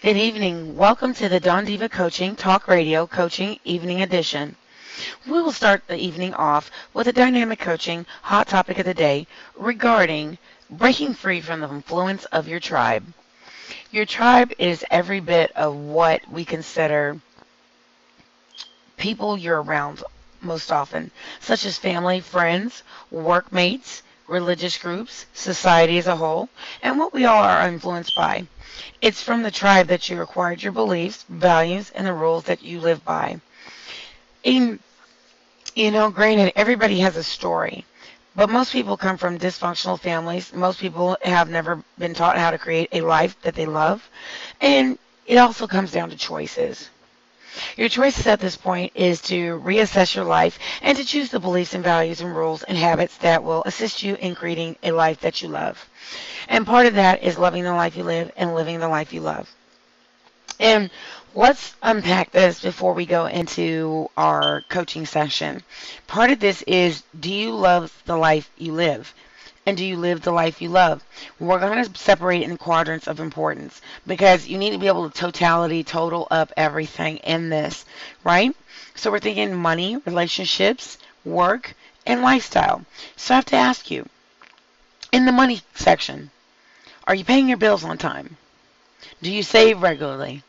Good evening. Welcome to the Don Diva Coaching Talk Radio Coaching Evening Edition. We will start the evening off with a dynamic coaching hot topic of the day regarding breaking free from the influence of your tribe. Your tribe is every bit of what we consider people you're around most often, such as family, friends, workmates, religious groups, society as a whole, and what we all are influenced by. It's from the tribe that you acquired your beliefs, values, and the rules that you live by. And, granted, everybody has a story, but most people come from dysfunctional families. Most people have never been taught how to create a life that they love. And it also comes down to choices. Your choices at this point is to reassess your life and to choose the beliefs and values and rules and habits that will assist you in creating a life that you love. And part of that is loving the life you live and living the life you love. And let's unpack this before we go into our coaching session. Part of this is, do you love the life you live? And do you live the life you love? We're going to separate in quadrants of importance because you need to be able to total up everything in this, right? So we're thinking money, relationships, work, and lifestyle. So I have to ask you, in the money section, are you paying your bills on time? Do you save regularly?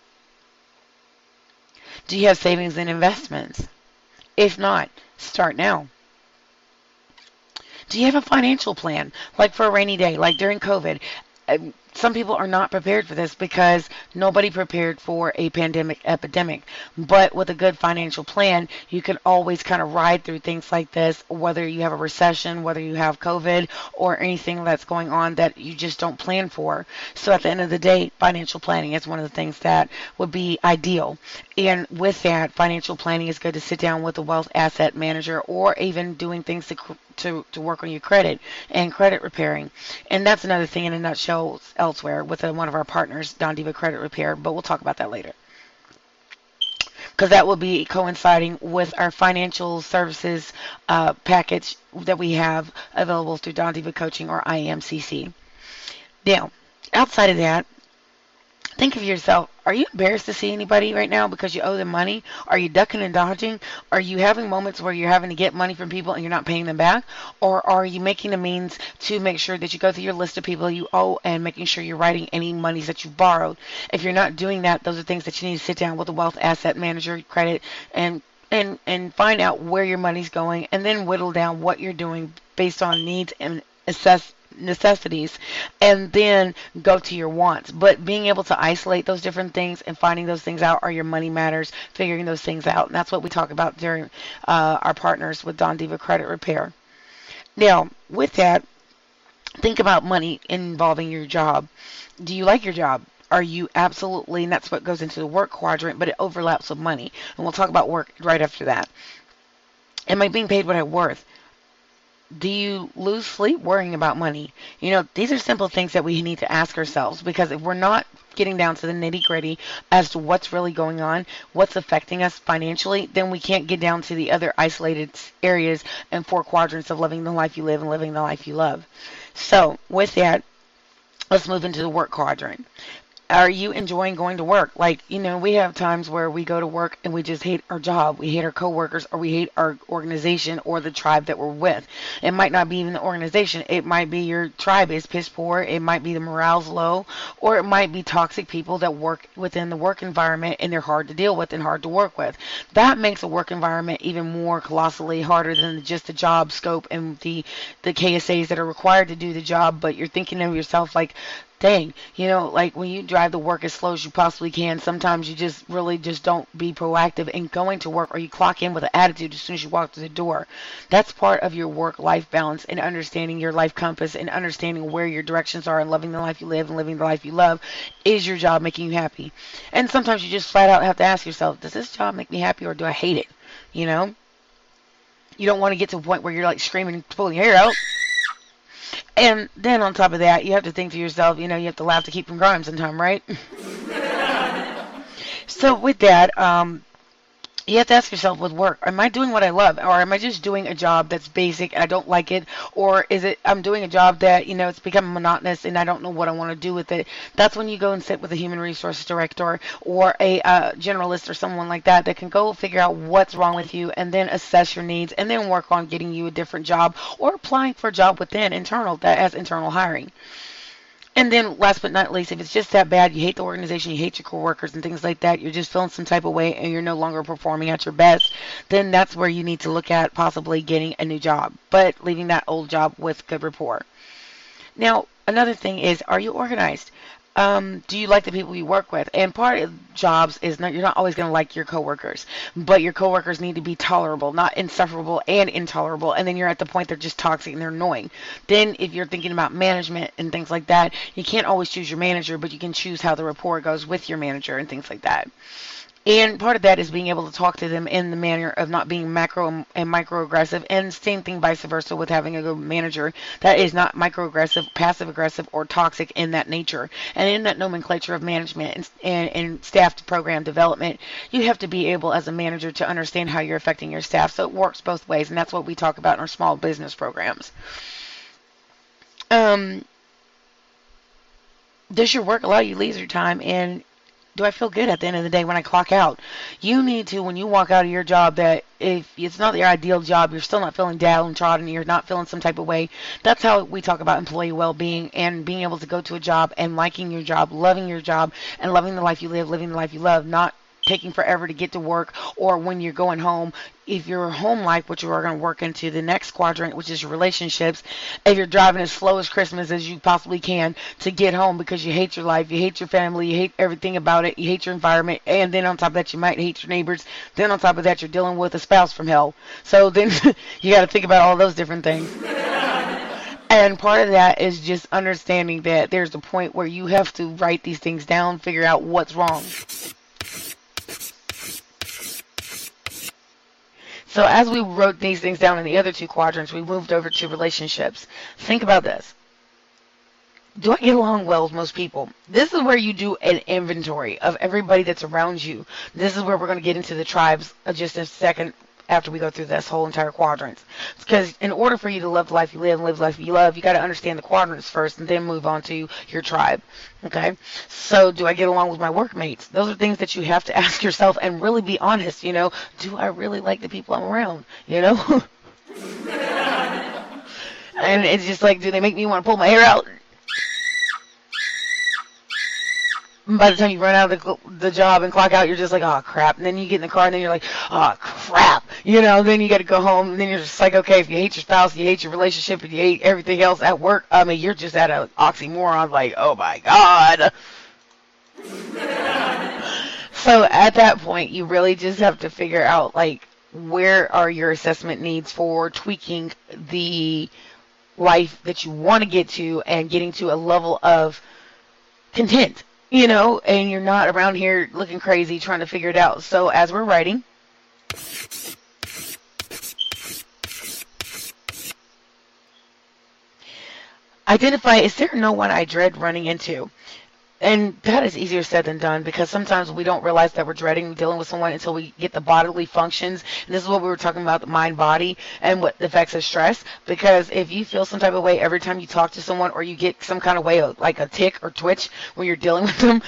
Do you have savings and investments? If not, start now. Do you have a financial plan, like for a rainy day, like during COVID? Some people are not prepared for this because nobody prepared for a pandemic epidemic. But with a good financial plan, you can always kind of ride through things like this, whether you have a recession, whether you have COVID, or anything that's going on that you just don't plan for. So at the end of the day, financial planning is one of the things that would be ideal. And with that, financial planning is good to sit down with a wealth asset manager or even doing things to work on your credit and credit repairing. And that's another thing in a nutshell elsewhere with one of our partners, Don Diva Credit Repair, but we'll talk about that later. Because that will be coinciding with our financial services package that we have available through Don Diva Coaching or IMCC. Now, outside of that, think of yourself. Are you embarrassed to see anybody right now because you owe them money? Are you ducking and dodging? Are you having moments where you're having to get money from people and you're not paying them back? Or are you making the means to make sure that you go through your list of people you owe and making sure you're writing any monies that you borrowed? If you're not doing that, those are things that you need to sit down with a wealth asset manager, credit, and find out where your money's going and then whittle down what you're doing based on needs and assess necessities and then go to your wants. But being able to isolate those different things and finding those things out are your money matters, figuring those things out. And that's what we talk about during our partners with Don Diva Credit Repair. Now, with that, think about money involving your job. Do you like your job? Are you absolutely, and that's what goes into the work quadrant, but it overlaps with money. And we'll talk about work right after that. Am I being paid what I'm worth? Do you lose sleep worrying about money? These are simple things that we need to ask ourselves because if we're not getting down to the nitty gritty as to what's really going on, what's affecting us financially, then we can't get down to the other isolated areas and four quadrants of living the life you live and living the life you love. So with that, let's move into the work quadrant. Are you enjoying going to work? We have times where we go to work and we just hate our job. We hate our coworkers or we hate our organization or the tribe that we're with. It might not be even the organization. It might be your tribe is piss poor. It might be the morale's low, or it might be toxic people that work within the work environment and they're hard to deal with and hard to work with. That makes a work environment even more colossally harder than just the job scope and the KSAs that are required to do the job. But you're thinking of yourself like, dang, when you drive to work as slow as you possibly can, sometimes you just really just don't be proactive in going to work, or you clock in with an attitude as soon as you walk through the door. That's part of your work-life balance and understanding your life compass and understanding where your directions are and loving the life you live and living the life you love. Is your job making you happy? And sometimes you just flat out have to ask yourself, does this job make me happy or do I hate it? You don't want to get to a point where you're like screaming and pulling your hair out. And then on top of that, you have to think to yourself, you have to laugh to keep from crying sometime, right? So with that, You have to ask yourself with work, am I doing what I love, or am I just doing a job that's basic and I don't like it, or is it I'm doing a job that, it's become monotonous and I don't know what I want to do with it? That's when you go and sit with a human resources director or a generalist or someone like that that can go figure out what's wrong with you and then assess your needs and then work on getting you a different job or applying for a job within internal that as internal hiring. And then, last but not least, if it's just that bad, you hate the organization, you hate your coworkers and things like that, you're just feeling some type of way and you're no longer performing at your best, then that's where you need to look at possibly getting a new job, but leaving that old job with good rapport. Now, another thing is, are you organized? Do you like the people you work with? And part of jobs is not you're not always going to like your coworkers, but your coworkers need to be tolerable, not insufferable and intolerable. And then you're at the point they're just toxic and they're annoying. Then, if you're thinking about management and things like that, you can't always choose your manager, but you can choose how the rapport goes with your manager and things like that. And part of that is being able to talk to them in the manner of not being macro and microaggressive, and same thing vice versa with having a good manager that is not microaggressive, passive aggressive, or toxic in that nature. And in that nomenclature of management and staff program development, you have to be able as a manager to understand how you're affecting your staff. So it works both ways, and that's what we talk about in our small business programs. Um, does your work allow you leisure time, and do I feel good at the end of the day when I clock out? You need to, when you walk out of your job, that if it's not your ideal job, you're still not feeling downtrodden, you're not feeling some type of way. That's how we talk about employee well-being and being able to go to a job and liking your job, and loving the life you live, living the life you love, not taking forever to get to work, or when you're going home, if your home life, which you are going to work into the next quadrant, which is relationships, if you're driving as slow as Christmas as you possibly can to get home because you hate your life, you hate your family, you hate everything about it, you hate your environment, and then on top of that you might hate your neighbors, then on top of that you're dealing with a spouse from hell. So then you got to think about all those different things. And part of that is just understanding that there's a point where you have to write these things down, figure out what's wrong. So as we wrote these things down in the other two quadrants, we moved over to relationships. Think about this. Do I get along well with most people? This is where you do an inventory of everybody that's around you. This is where we're going to get into the tribes just a second after we go through this whole entire quadrant. Because in order for you to love the life you live and live the life you love, you got to understand the quadrants first and then move on to your tribe. Okay? So do I get along with my workmates? Those are things that you have to ask yourself and really be honest, Do I really like the people I'm around? And it's just like, do they make me want to pull my hair out? By the time you run out of the job and clock out, you're just like, oh, crap. And then you get in the car, and then you're like, oh, crap. Then you got to go home, and then you're just like, okay, if you hate your spouse, you hate your relationship, and you hate everything else at work, I mean, you're just at an oxymoron, like, oh, my God. So at that point, you really just have to figure out, like, where are your assessment needs for tweaking the life that you want to get to and getting to a level of content. And you're not around here looking crazy trying to figure it out. So as we're writing, identify, is there no one I dread running into? And that is easier said than done, because sometimes we don't realize that we're dreading dealing with someone until we get the bodily functions. And this is what we were talking about, the mind-body and what the effects of stress. Because if you feel some type of way every time you talk to someone, or you get some kind of way, like a tick or twitch when you're dealing with them,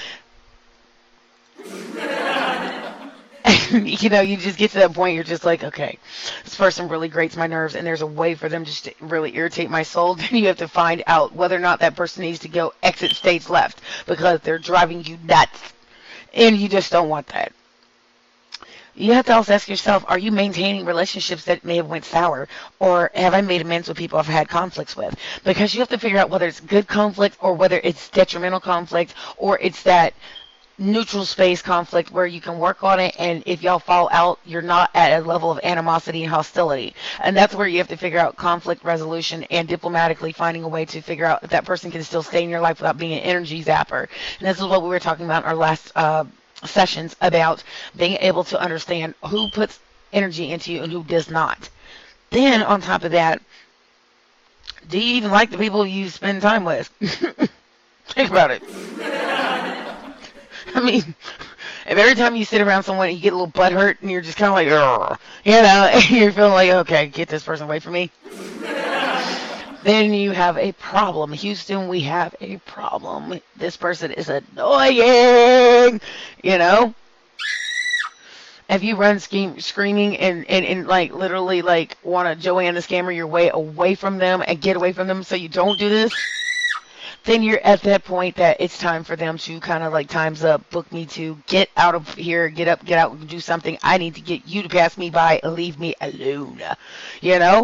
you just get to that point, you're just like, okay, this person really grates my nerves, and there's a way for them just to really irritate my soul. Then you have to find out whether or not that person needs to go exit stage left, because they're driving you nuts, and you just don't want that. You have to also ask yourself, are you maintaining relationships that may have went sour, or have I made amends with people I've had conflicts with? Because you have to figure out whether it's good conflict, or whether it's detrimental conflict, or it's that neutral space conflict where you can work on it, and if y'all fall out, you're not at a level of animosity and hostility. And that's where you have to figure out conflict resolution and diplomatically finding a way to figure out if that person can still stay in your life without being an energy zapper. And this is what we were talking about in our last sessions, about being able to understand who puts energy into you and who does not. Then on top of that, do you even like the people you spend time with? Think about it. I mean, If every time you sit around someone, you get a little butt hurt, and you're just kind of like, ugh, and you're feeling like, okay, get this person away from me, then you have a problem. Houston, we have a problem. This person is annoying, you know? If you run screaming and like literally like want to Joanne the scammer your way away from them and get away from them so you don't do this, then you're at that point that it's time for them to kind of like time's up, book me to get out of here, get up, get out, do something. I need to get you to pass me by and leave me alone, you know?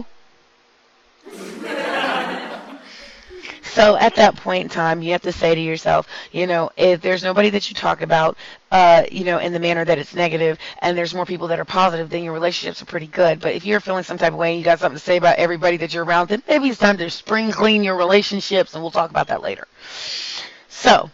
So at that point in time, you have to say to yourself, if there's nobody that you talk about, in the manner that it's negative, and there's more people that are positive, then your relationships are pretty good. But if you're feeling some type of way and you got something to say about everybody that you're around, then maybe it's time to spring clean your relationships, and we'll talk about that later. So,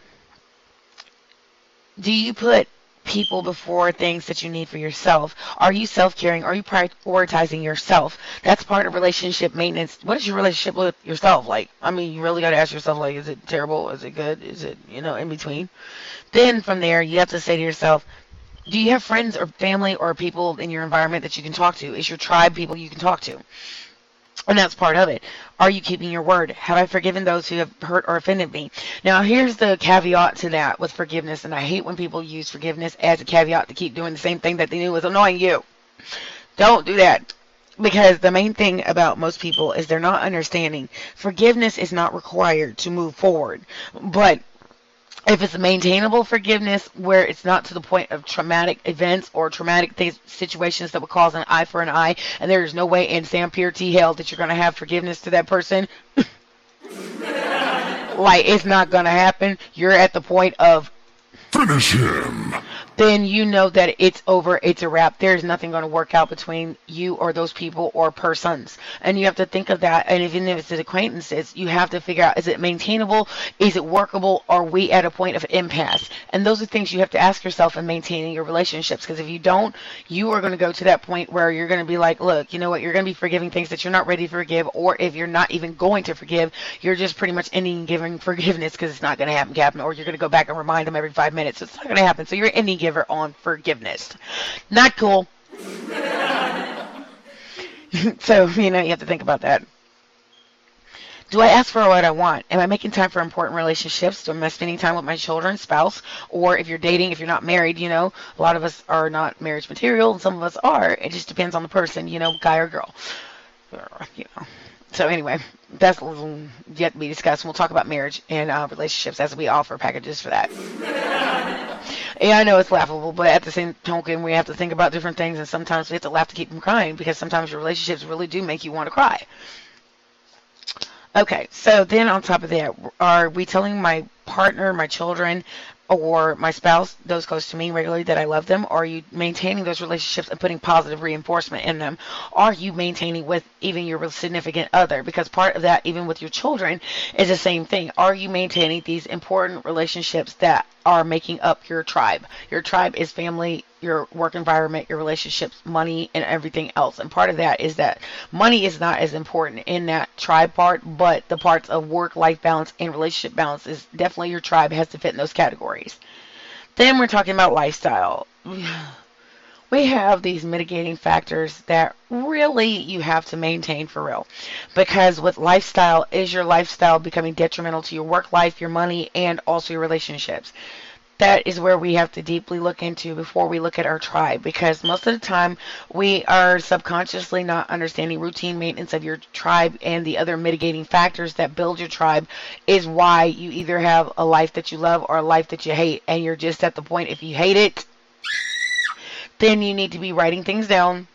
do you put people before things that you need for yourself? Are you self-caring? Are you prioritizing yourself? That's part of relationship maintenance. What is your relationship with yourself like? I mean, you really got to ask yourself, like, is it terrible? Is it good? Is it, in between? Then from there, you have to say to yourself, do you have friends or family or people in your environment that you can talk to? Is your tribe people you can talk to? And that's part of it. Are you keeping your word? Have I forgiven those who have hurt or offended me? Now, here's the caveat to that with forgiveness, and I hate when people use forgiveness as a caveat to keep doing the same thing that they knew was annoying you. Don't do that. Because the main thing about most people is they're not understanding. Forgiveness is not required to move forward. But if it's a maintainable forgiveness where it's not to the point of traumatic events or traumatic situations that would cause an eye for an eye, and there is no way in Sam Pure T hell that you're going to have forgiveness to that person, like it's not going to happen. You're at the point of finish him. Then you know that it's over, it's a wrap. There's nothing going to work out between you or those people or persons. And you have to think of that. And even if it's acquaintances, you have to figure out, is it maintainable? Is it workable? Are we at a point of impasse? And those are things you have to ask yourself in maintaining your relationships. Because if you don't, you are going to go to that point where you're going to be like, look, you know what? You're going to be forgiving things that you're not ready to forgive. Or if you're not even going to forgive, you're just pretty much ending giving forgiveness because it's not going to happen, Captain. Or you're going to go back and remind them every 5 minutes. So it's not going to happen. So you're ending giver on forgiveness. Not cool. So, you have to think about that. Do I ask for what I want? Am I making time for important relationships? Am I spending time with my children, spouse? Or if you're dating, if you're not married, a lot of us are not marriage material, and some of us are. It just depends on the person, guy or girl. So anyway, that's yet to be discussed. We'll talk about marriage and relationships as we offer packages for that. Yeah, I know it's laughable, but at the same token, we have to think about different things, and sometimes we have to laugh to keep from crying because sometimes your relationships really do make you want to cry. Okay, so then on top of that, are we telling my partner, my children, or my spouse, those close to me regularly, that I love them? Or are you maintaining those relationships and putting positive reinforcement in them? Are you maintaining with even your significant other? Because part of that, even with your children, is the same thing. Are you maintaining these important relationships that are making up your tribe? Your tribe is family, your work environment, your relationships, money, and everything else. And part of that is that money is not as important in that tribe part, but the parts of work-life balance and relationship balance is definitely your tribe has to fit in those categories. Then we're talking about lifestyle. We have these mitigating factors that really you have to maintain for real. Because with lifestyle, is your lifestyle becoming detrimental to your work life, your money, and also your relationships? That is where we have to deeply look into before we look at our tribe, because most of the time we are subconsciously not understanding routine maintenance of your tribe, and the other mitigating factors that build your tribe is why you either have a life that you love or a life that you hate, and you're just at the point, if you hate it, then you need to be writing things down.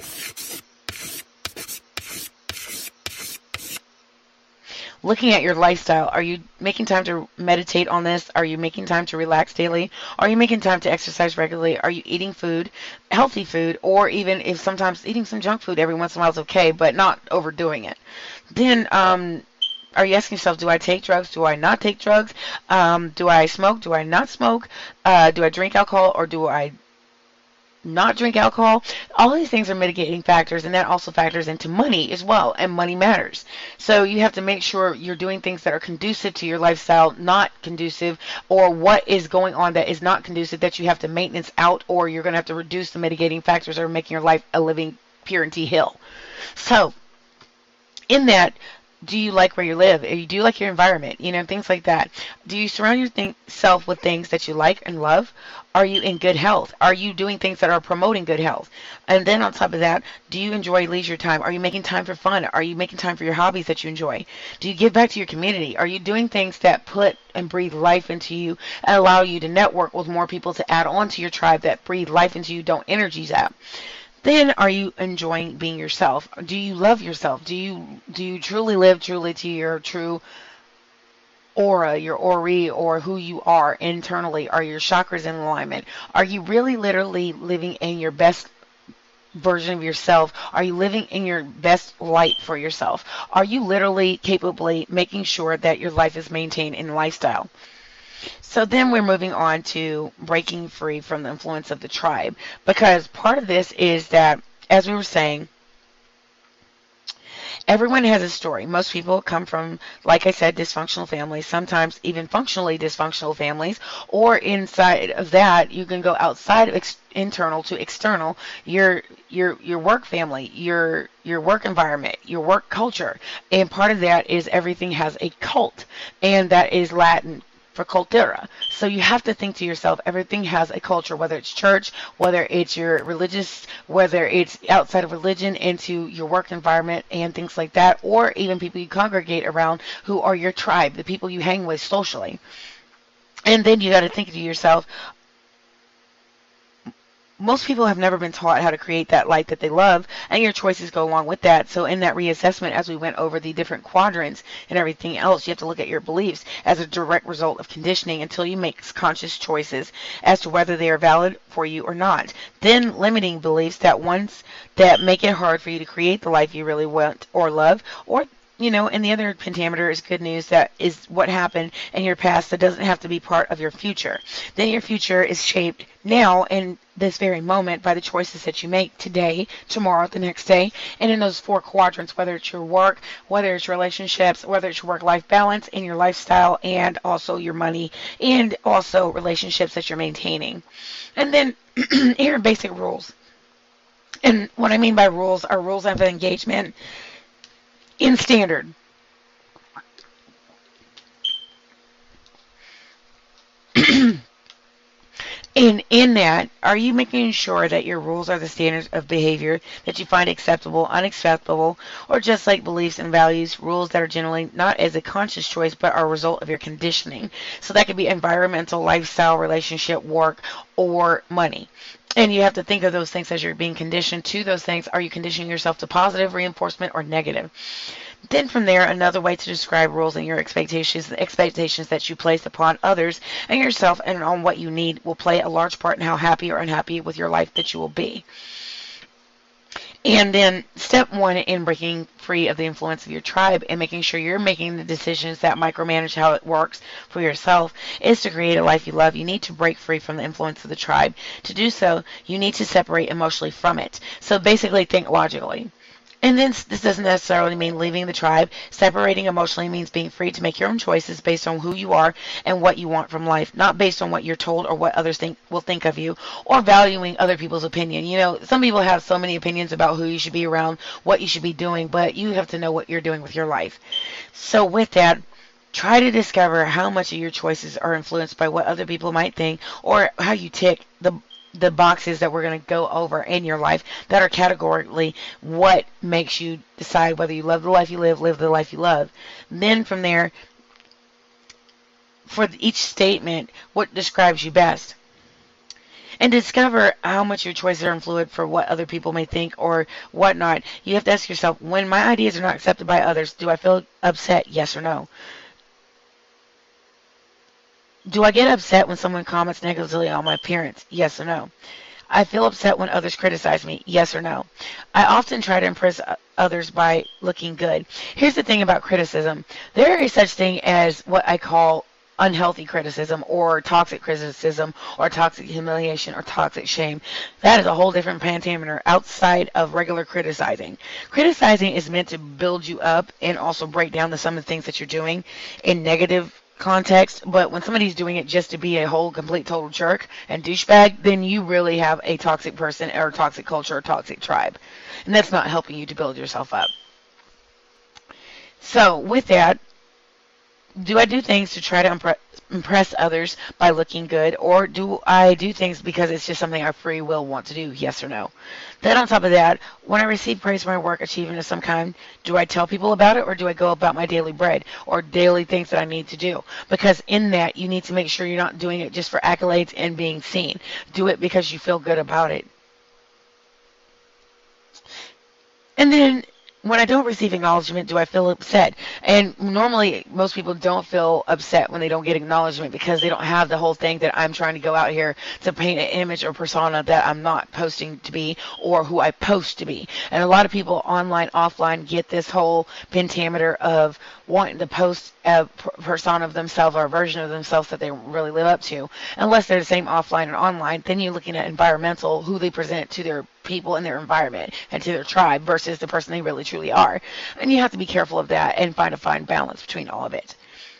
Looking at your lifestyle, are you making time to meditate on this? Are you making time to relax daily? Are you making time to exercise regularly? Are you eating food, healthy food, or even if sometimes eating some junk food every once in a while is okay, but not overdoing it? Then, are you asking yourself, do I take drugs? Do I not take drugs? Do I smoke? Do I not smoke? Do I drink alcohol, or do I not drink alcohol. All these things are mitigating factors, and that also factors into money as well, and money matters. So you have to make sure you're doing things that are conducive to your lifestyle, not conducive, or what is going on that is not conducive that you have to maintenance out, or you're going to have to reduce the mitigating factors that are making your life a living purity hill. So in that, do you like where you live? Do you like your environment? Things like that. Do you surround yourself with things that you like and love? Are you in good health? Are you doing things that are promoting good health? And then on top of that, do you enjoy leisure time? Are you making time for fun? Are you making time for your hobbies that you enjoy? Do you give back to your community? Are you doing things that put and breathe life into you and allow you to network with more people to add on to your tribe that breathe life into you, don't energies out? Then are you enjoying being yourself? Do you love yourself? Do you truly live truly to your true aura, your ori, or who you are internally? Are your chakras in alignment? Are you really literally living in your best version of yourself? Are you living in your best light for yourself? Are you literally capably making sure that your life is maintained in lifestyle? So then we're moving on to breaking free from the influence of the tribe, because part of this is that, as we were saying, everyone has a story. Most people come from, like I said, dysfunctional families, sometimes even functionally dysfunctional families, or inside of that, you can go outside of internal to external, your work family, your work environment, your work culture. And part of that is everything has a cult, and that is Latin for cultura. So you have to think to yourself, everything has a culture, whether it's church, whether it's your religious, whether it's outside of religion into your work environment and things like that, or even people you congregate around who are your tribe, the people you hang with socially. And then you got to think to yourself, most people have never been taught how to create that light that they love, and your choices go along with that. So in that reassessment, as we went over the different quadrants and everything else, you have to look at your beliefs as a direct result of conditioning until you make conscious choices as to whether they are valid for you or not. Then limiting beliefs that make it hard for you to create the life you really want or love, or and the other pentameter is good news. That is what happened in your past that doesn't have to be part of your future. Then your future is shaped now in this very moment by the choices that you make today, tomorrow, the next day, and in those 4 quadrants, whether it's your work, whether it's relationships, whether it's your work-life balance, and your lifestyle, and also your money, and also relationships that you're maintaining. And then here are basic rules. And what I mean by rules are rules of engagement in standard. And in that, are you making sure that your rules are the standards of behavior that you find acceptable, unacceptable, or just like beliefs and values, rules that are generally not as a conscious choice but are a result of your conditioning? So that could be environmental, lifestyle, relationship, work, or money. And you have to think of those things as you're being conditioned to those things. Are you conditioning yourself to positive reinforcement or negative? Then from there, another way to describe rules and your expectations, the expectations that you place upon others and yourself and on what you need will play a large part in how happy or unhappy with your life that you will be. And then step 1 in breaking free of the influence of your tribe and making sure you're making the decisions that micromanage how it works for yourself is to create a life you love. You need to break free from the influence of the tribe. To do so, you need to separate emotionally from it. So basically think logically. And then this doesn't necessarily mean leaving the tribe. Separating emotionally means being free to make your own choices based on who you are and what you want from life, not based on what you're told or what others will think of you, or valuing other people's opinion. Some people have so many opinions about who you should be around, what you should be doing, but you have to know what you're doing with your life. So with that, try to discover how much of your choices are influenced by what other people might think, or how you tick the boxes that we're going to go over in your life that are categorically what makes you decide whether you love the life you live the life you love. Then from there, for each statement, what describes you best. And discover how much your choices are influenced for what other people may think or whatnot. You have to ask yourself, when my ideas are not accepted by others, do I feel upset? Yes or no? Do I get upset when someone comments negatively on my appearance? Yes or no? I feel upset when others criticize me. Yes or no? I often try to impress others by looking good. Here's the thing about criticism. There is such thing as what I call unhealthy criticism or toxic criticism or toxic humiliation or toxic shame. That is a whole different pentameter outside of regular criticizing. Criticizing is meant to build you up and also break down some of the things that you're doing in negative context, but when somebody's doing it just to be a whole complete total jerk and douchebag, then you really have a toxic person or toxic culture or toxic tribe. And that's not helping you to build yourself up. So with that, do I do things to try to impress others by looking good, or do I do things because it's just something I free will want to do, yes or no? Then on top of that, when I receive praise for my work achievement of some kind, do I tell people about it, or do I go about my daily bread or daily things that I need to do? Because in that, you need to make sure you're not doing it just for accolades and being seen. Do it because you feel good about it. And then when I don't receive acknowledgement, do I feel upset? And normally, most people don't feel upset when they don't get acknowledgement because they don't have the whole thing that I'm trying to go out here to paint an image or persona that I'm not posting to be or who I post to be. And a lot of people online, offline get this whole pentameter of wanting to post a persona of themselves or a version of themselves that they really live up to. Unless they're the same offline and online, then you're looking at environmental, who they present to their people in their environment and to their tribe versus the person they really truly are. And you have to be careful of that and find a fine balance between all of it.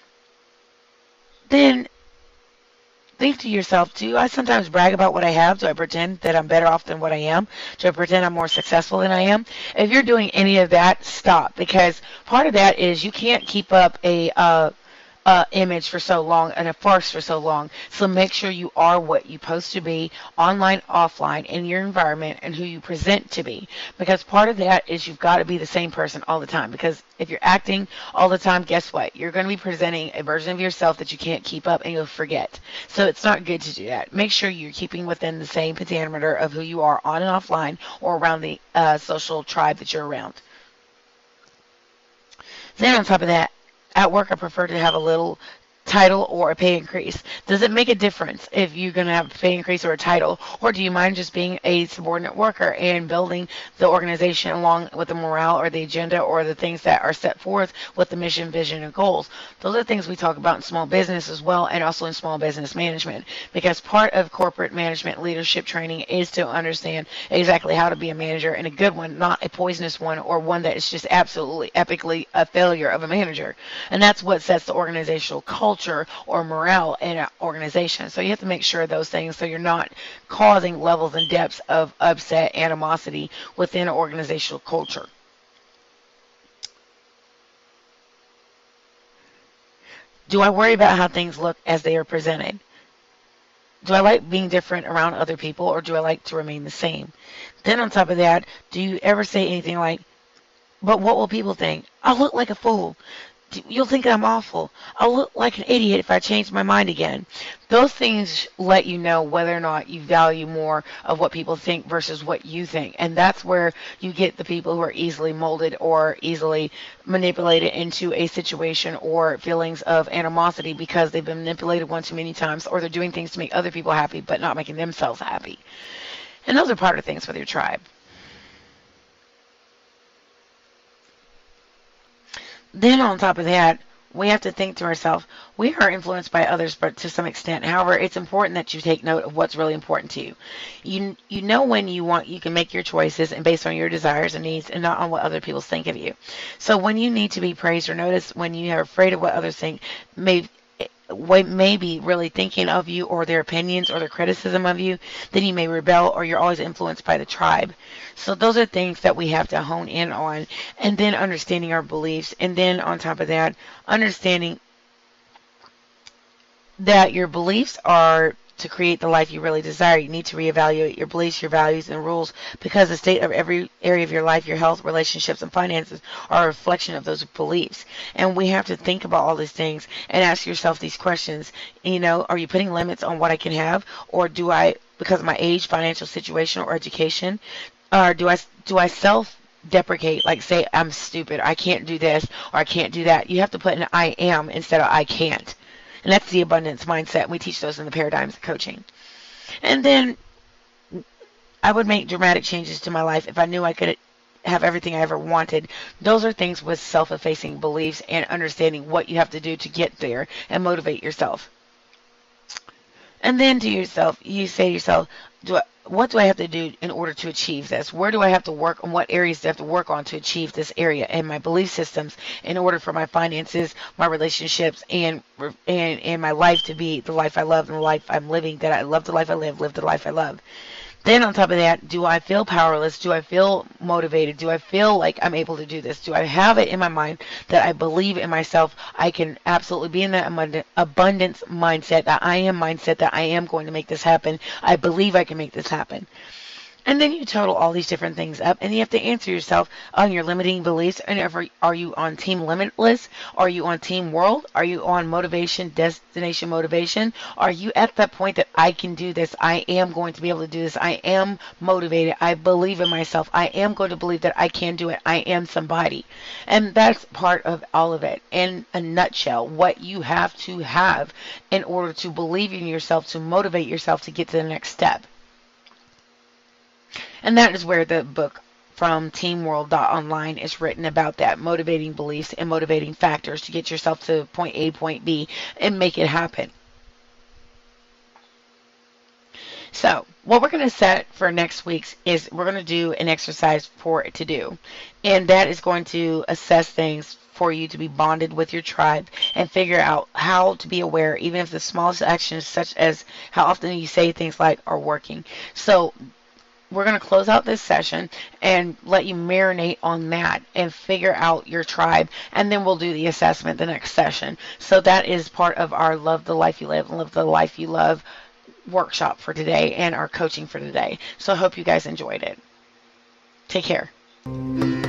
Then think to yourself, do I sometimes brag about what I have? Do I pretend that I'm better off than what I am? Do I pretend I'm more successful than I am? If you're doing any of that, stop, because part of that is you can't keep up a image for so long and a farce for so long. So make sure you are what you post to be online, offline, in your environment, and who you present to be. Because part of that is you've got to be the same person all the time. Because if you're acting all the time, guess what? You're going to be presenting a version of yourself that you can't keep up and you'll forget. So it's not good to do that. Make sure you're keeping within the same pentameter of who you are on and offline or around the social tribe that you're around. Then on top of that, at work, I prefer to have a little title or a pay increase. Does it make a difference if you're going to have a pay increase or a title? Or do you mind just being a subordinate worker and building the organization along with the morale or the agenda or the things that are set forth with the mission, vision, and goals? Those are things we talk about in small business as well, and also in small business management, because part of corporate management leadership training is to understand exactly how to be a manager, and a good one, not a poisonous one or one that is just absolutely epically a failure of a manager. And that's what sets the organizational culture or morale in an organization. So you have to make sure of those things so you're not causing levels and depths of upset, animosity within an organizational culture. Do I worry about how things look as they are presented? Do I like being different around other people, or do I like to remain the same? Then on top of that, do you ever say anything like, but what will people think? I look like a fool. You'll think I'm awful. I'll look like an idiot if I change my mind again. Those things let you know whether or not you value more of what people think versus what you think. And that's where you get the people who are easily molded or easily manipulated into a situation or feelings of animosity because they've been manipulated one too many times, or they're doing things to make other people happy but not making themselves happy. And those are part of things with your tribe. Then on top of that, we have to think to ourselves, we are influenced by others, but to some extent. However, it's important that you take note of what's really important to you. You know when you can make your choices and based on your desires and needs and not on what other people think of you. So when you need to be praised or noticed, when you are afraid of what others think, may be really thinking of you or their opinions or their criticism of you, then you may rebel, or you're always influenced by the tribe. So those are things that we have to hone in on, and then understanding our beliefs, and then on top of that, understanding that your beliefs are to create the life you really desire. You need to reevaluate your beliefs, your values, and rules, because the state of every area of your life, your health, relationships, and finances are a reflection of those beliefs. And we have to think about all these things and ask yourself these questions. Are you putting limits on what I can have, or do I, because of my age, financial situation, or education, or do I self-deprecate, like say I'm stupid, I can't do this, or I can't do that? You have to put an I am instead of I can't. And that's the abundance mindset. We teach those in the paradigms of coaching. And then I would make dramatic changes to my life if I knew I could have everything I ever wanted. Those are things with self-effacing beliefs and understanding what you have to do to get there and motivate yourself. And then to yourself, you say to yourself, what do I have to do in order to achieve this? Where do I have to work on? What areas do I have to work on to achieve this area and my belief systems in order for my finances, my relationships, and my life to be the life I love and the life I'm living, that I love the life I live the life I love. Then on top of that, do I feel powerless? Do I feel motivated? Do I feel like I'm able to do this? Do I have it in my mind that I believe in myself? I can absolutely be in that abundance mindset, that I am going to make this happen. I believe I can make this happen. And then you total all these different things up, and you have to answer yourself on your limiting beliefs. And are you on Team Limitless? Are you on Team World? Are you on Motivation, Destination Motivation? Are you at that point that I can do this? I am going to be able to do this. I am motivated. I believe in myself. I am going to believe that I can do it. I am somebody. And that's part of all of it. In a nutshell, what you have to have in order to believe in yourself, to motivate yourself to get to the next step. And that is where the book from teamworld.online is written about that, motivating beliefs and motivating factors to get yourself to point A, point B, and make it happen. So, what we're going to set for next week's is we're going to do an exercise for it to do. And that is going to assess things for you to be bonded with your tribe and figure out how to be aware, even if the smallest actions, such as how often you say things like, are working. So, we're going to close out this session and let you marinate on that and figure out your tribe, and then we'll do the assessment the next session. So that is part of our Love the Life You Live and Live the Life You Love workshop for today and our coaching for today. So I hope you guys enjoyed it. Take care.